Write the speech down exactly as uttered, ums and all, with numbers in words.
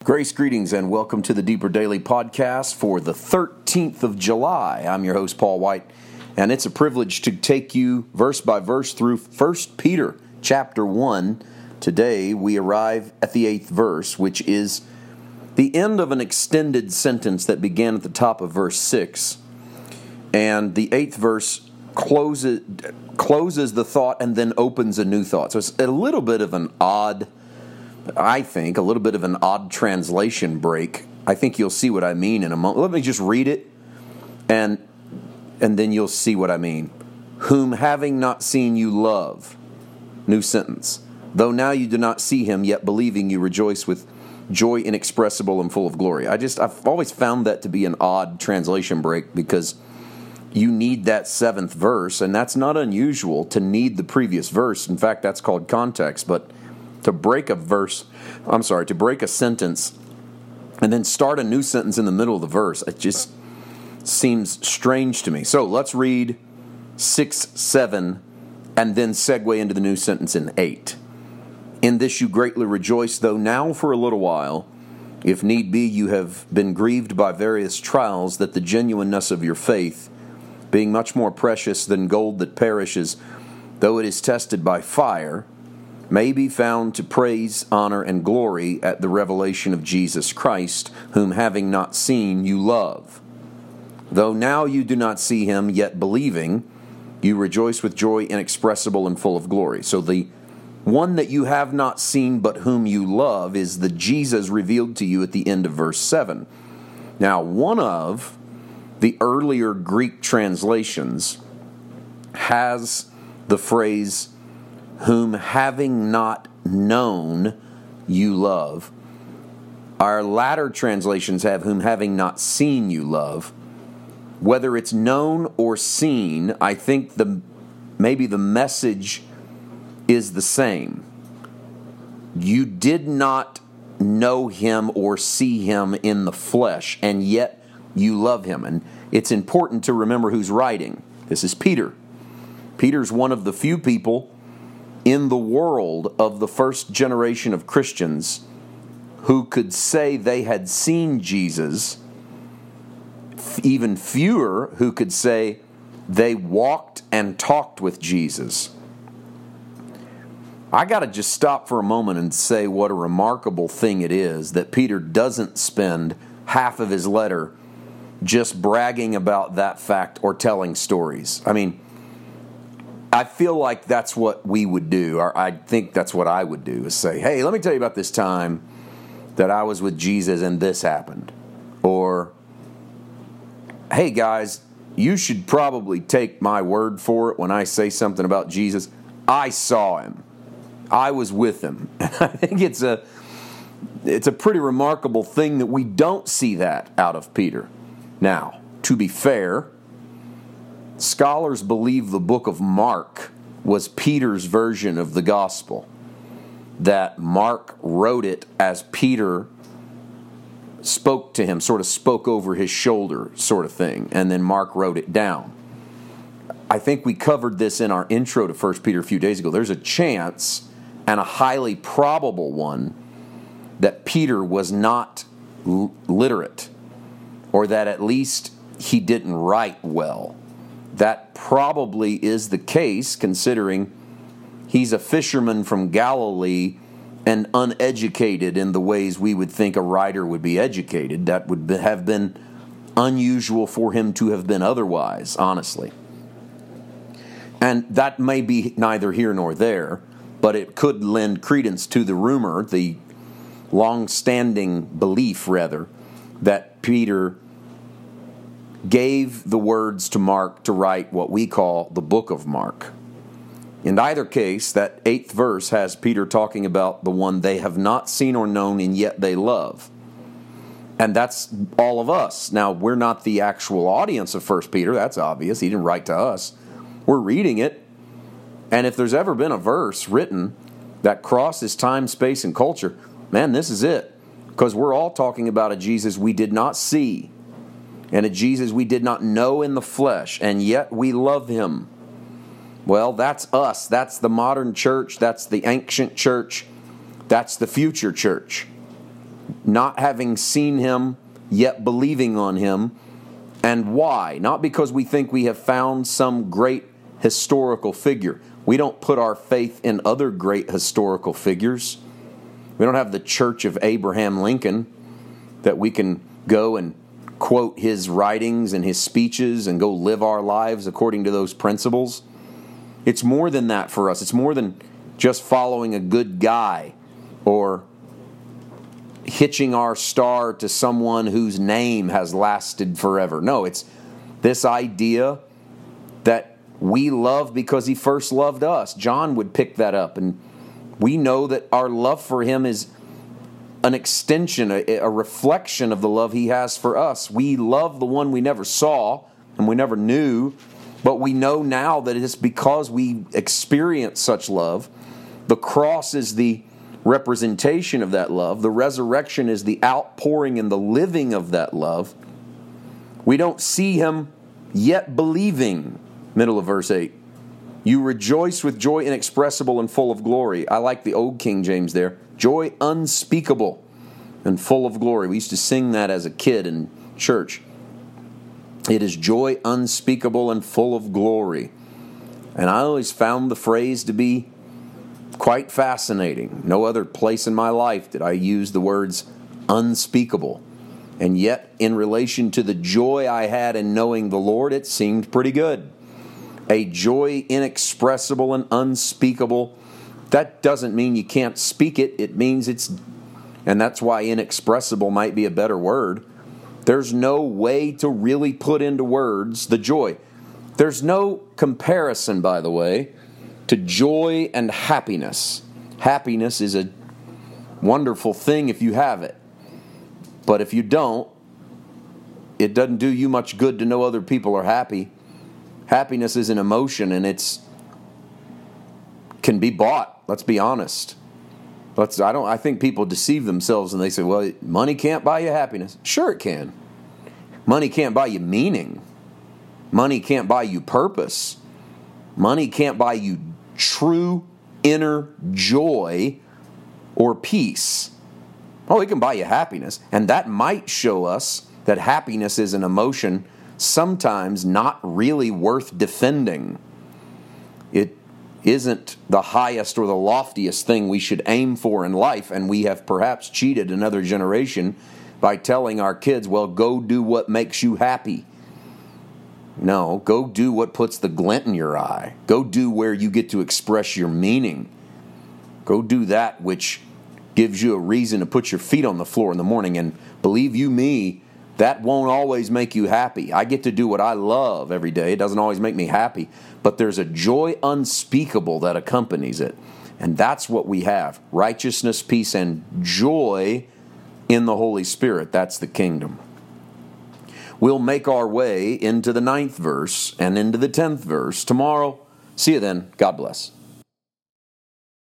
Grace, greetings, and welcome to the Deeper Daily Podcast for the thirteenth of July. I'm your host, Paul White, and it's a privilege to take you verse by verse through First Peter chapter one. Today, we arrive at the eighth verse, which is the end of an extended sentence that began at the top of verse six. And the eighth verse closes, closes the thought and then opens a new thought. So it's a little bit of an odd I think, a little bit of an odd translation break. I think you'll see what I mean in a moment. Let me just read it, and and then you'll see what I mean. Whom having not seen you love. New sentence. Though now you do not see him, yet believing you rejoice with joy inexpressible and full of glory. I just, I've always found that to be an odd translation break because you need that seventh verse, and that's not unusual to need the previous verse. In fact, that's called context, but to break a verse, I'm sorry, to break a sentence and then start a new sentence in the middle of the verse, it just seems strange to me. So let's read six, seven, and then segue into the new sentence in eight. In this you greatly rejoice, though now for a little while, if need be, you have been grieved by various trials, that the genuineness of your faith, being much more precious than gold that perishes, though it is tested by fire, may be found to praise, honor, and glory at the revelation of Jesus Christ, whom having not seen you love. Though now you do not see him, yet believing, you rejoice with joy inexpressible and full of glory. So the one that you have not seen but whom you love is the Jesus revealed to you at the end of verse seven. Now, one of the earlier Greek translations has the phrase, whom having not known you love. Our latter translations have whom having not seen you love. Whether it's known or seen, I think the maybe the message is the same. You did not know him or see him in the flesh, and yet you love him. And it's important to remember who's writing. This is Peter. Peter's one of the few people in the world of the first generation of Christians who could say they had seen Jesus, even fewer who could say they walked and talked with Jesus. I got to just stop for a moment and say what a remarkable thing it is that Peter doesn't spend half of his letter just bragging about that fact or telling stories. I mean, I feel like that's what we would do, or I think that's what I would do, is say, hey, let me tell you about this time that I was with Jesus and this happened. Or, hey guys, you should probably take my word for it when I say something about Jesus. I saw him. I was with him. And I think it's a, it's a pretty remarkable thing that we don't see that out of Peter. Now, to be fair, scholars believe the book of Mark was Peter's version of the gospel, that Mark wrote it as Peter spoke to him, sort of spoke over his shoulder sort of thing, and then Mark wrote it down. I think we covered this in our intro to First Peter a few days ago. There's a chance, and a highly probable one, that Peter was not l- literate, or that at least he didn't write well. That probably is the case, considering he's a fisherman from Galilee and uneducated in the ways we would think a writer would be educated. That would have been unusual for him to have been otherwise, honestly. And that may be neither here nor there, but it could lend credence to the rumor, the long-standing belief, rather, that Peter gave the words to Mark to write what we call the book of Mark. In either case, that eighth verse has Peter talking about the one they have not seen or known and yet they love. And that's all of us. Now, we're not the actual audience of First Peter. That's obvious. He didn't write to us. We're reading it. And if there's ever been a verse written that crosses time, space, and culture, man, this is it. Because we're all talking about a Jesus we did not see, and a Jesus we did not know in the flesh, and yet we love him. Well, that's us. That's the modern church. That's the ancient church. That's the future church. not having seen him, yet believing on him. And why? Not because we think we have found some great historical figure. We don't put our faith in other great historical figures. We don't have the Church of Abraham Lincoln that we can go and quote his writings and his speeches and go live our lives according to those principles. It's more than that for us. It's more than just following a good guy or hitching our star to someone whose name has lasted forever. No, it's this idea that we love because he first loved us. John would pick that up, and we know that our love for him is an extension, a, a reflection of the love he has for us. We love the one we never saw and we never knew, but we know now that it's because we experience such love. The cross is the representation of that love. The resurrection is the outpouring and the living of that love. We don't see him yet believing. Middle of verse eight. You rejoice with joy inexpressible and full of glory. I like the old King James there. Joy unspeakable and full of glory. We used to sing that as a kid in church. It is joy unspeakable and full of glory. And I always found the phrase to be quite fascinating. No other place in my life did I use the words unspeakable. And yet, in relation to the joy I had in knowing the Lord, it seemed pretty good. A joy inexpressible and unspeakable. That doesn't mean you can't speak it. It means it's, and that's why inexpressible might be a better word. There's no way to really put into words the joy. There's no comparison, by the way, to joy and happiness. Happiness is a wonderful thing if you have it. But if you don't, it doesn't do you much good to know other people are happy. Happiness is an emotion, and it's can be bought. Let's be honest. Let's. I don't. I think people deceive themselves and they say, "Well, money can't buy you happiness." Sure, it can. Money can't buy you meaning. Money can't buy you purpose. Money can't buy you true inner joy or peace. Oh, it can buy you happiness, and that might show us that happiness is an emotion sometimes not really worth defending. It isn't the highest or the loftiest thing we should aim for in life, and we have perhaps cheated another generation by telling our kids, well, go do what makes you happy. No, go do what puts the glint in your eye. Go do where you get to express your meaning. Go do that which gives you a reason to put your feet on the floor in the morning, and believe you me, that won't always make you happy. I get to do what I love every day. It doesn't always make me happy, but there's a joy unspeakable that accompanies it. And that's what we have. Righteousness, peace, and joy in the Holy Spirit. That's the kingdom. We'll make our way into the ninth verse and into the tenth verse tomorrow. See you then. God bless.